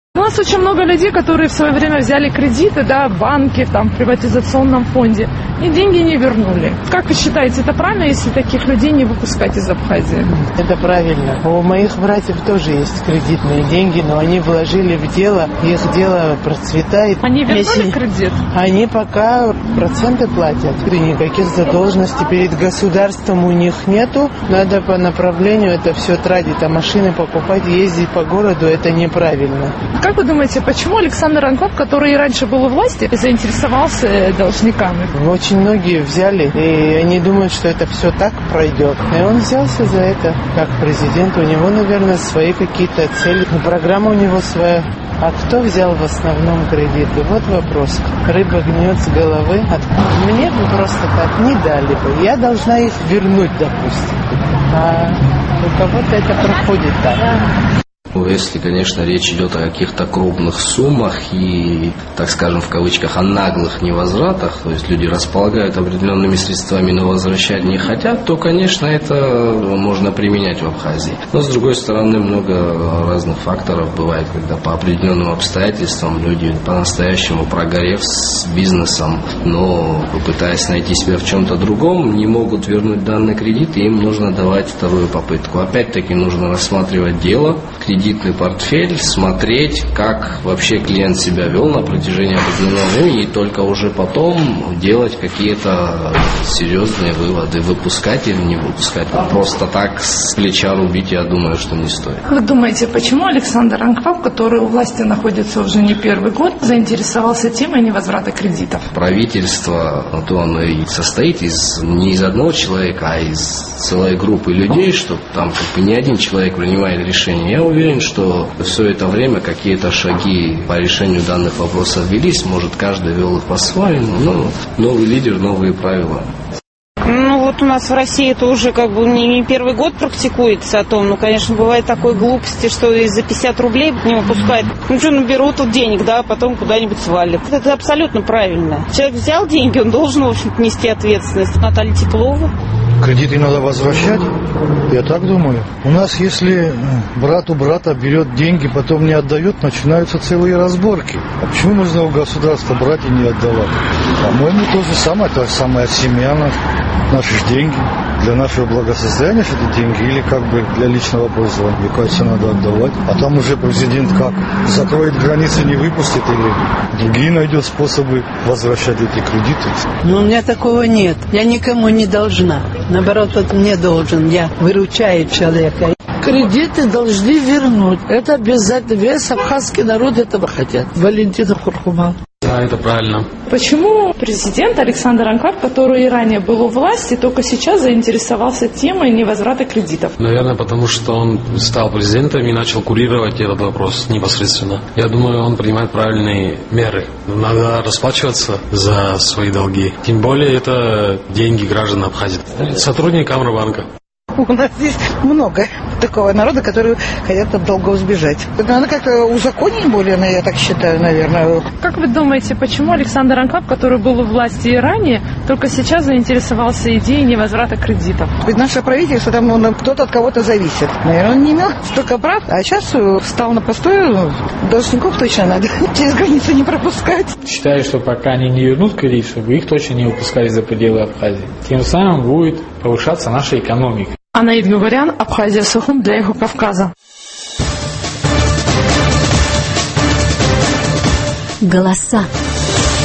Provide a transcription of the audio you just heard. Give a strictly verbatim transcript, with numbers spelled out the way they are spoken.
У нас очень много людей, которые в свое время взяли кредиты, да, в банке, там, в приватизационном фонде, и деньги не вернули. Как вы считаете, это правильно, если таких людей не выпускать из Абхазии? Это правильно. У моих братьев тоже есть кредитные деньги, но они вложили в дело, их дело процветает. Они вернули если... кредит? Они пока проценты платят. И никаких задолженностей перед государством у них нету. Надо по направлению это все тратить, а машины покупать, ездить по городу, это неправильно. Как вы думаете, почему Александр Анклав, который и раньше был у власти, заинтересовался должниками? Очень многие взяли, и они думают, что это все так пройдет. И он взялся за это, как президент. У него, наверное, свои какие-то цели. Программа у него своя. А кто взял в основном кредиты? Вот вопрос. Рыба гниет с головы. Мне бы просто так не дали бы. Я должна их вернуть, допустим. А у кого-то это проходит так. Если, конечно, речь идет о каких-то крупных суммах и, так скажем, в кавычках, о наглых невозвратах, то есть люди располагают определенными средствами, но возвращать не хотят, то, конечно, это можно применять в Абхазии. Но, с другой стороны, много разных факторов бывает, когда по определенным обстоятельствам люди по-настоящему прогорев с бизнесом, но пытаясь найти себя в чем-то другом, не могут вернуть данный кредит, и им нужно давать вторую попытку. Опять-таки нужно рассматривать дело, кредитный портфель, смотреть, как вообще клиент себя вел на протяжении определенного времени, и только уже потом делать какие-то серьезные выводы, выпускать или не выпускать. Просто так с плеча рубить, я думаю, что не стоит. Вы думаете, почему Александр Анклав, который у власти находится уже не первый год, заинтересовался темой невозврата кредитов? Правительство, то оно и состоит из, не из одного человека, а из целой группы людей, что там как бы не один человек принимает решение. Я уверен, что все это время какие-то шаги по решению данных вопросов велись, может, каждый вел их по-своему, но новый лидер, новые правила. Ну вот у нас в России это уже как бы не первый год практикуется о том, ну, конечно, бывает такой глупости, что и за пятьдесят рублей не выпускают. Ну что, наберут тут денег, да, а потом куда-нибудь свалят. Это абсолютно правильно. Человек взял деньги, он должен, в общем-то, нести ответственность. Наталья Теплова. Кредиты надо возвращать, я так думаю. У нас, если брат у брата берет деньги, потом не отдает, начинаются целые разборки. А почему нужно у государства брать и не отдавать? По-моему, то же самое, та же самая семья, наши деньги. Для нашего благосостояния эти деньги или как бы для личного пользования. Мне кажется, надо отдавать. А там уже президент как? Закроет границы, не выпустит или другие найдет способы возвращать эти кредиты. Но у меня такого нет. Я никому не должна. Наоборот, вот мне должен. Я выручаю человека. Кредиты должны вернуть. Это обязательно. Весь абхазский народ этого хотят. Валентина Хурхумал. Да, это правильно. Почему президент Александр Анклав, который и ранее был у власти, только сейчас заинтересовался темой невозврата кредитов? Наверное, потому что он стал президентом и начал курировать этот вопрос непосредственно. Я думаю, он принимает правильные меры. Надо расплачиваться за свои долги. Тем более, это деньги граждан Абхазии. Сотрудник Амробанка. У нас здесь много такого народа, которые хотят от долгов сбежать. Это надо как-то узаконить более, я так считаю, наверное. Как вы думаете, почему Александр Анклав, который был у власти и ранее, только сейчас заинтересовался идеей невозврата кредитов? Ведь наше правительство, там ну, кто-то от кого-то зависит. Наверное, он не имел столько прав, а сейчас встал на постой, должников точно надо через границу не пропускать. Считаю, что пока они не вернут кредит, чтобы их точно не выпускали за пределы Абхазии. Тем самым будет повышаться наша экономика. Анаид Гугарян, Абхазия Сухум для Эхо Кавказа. Голоса.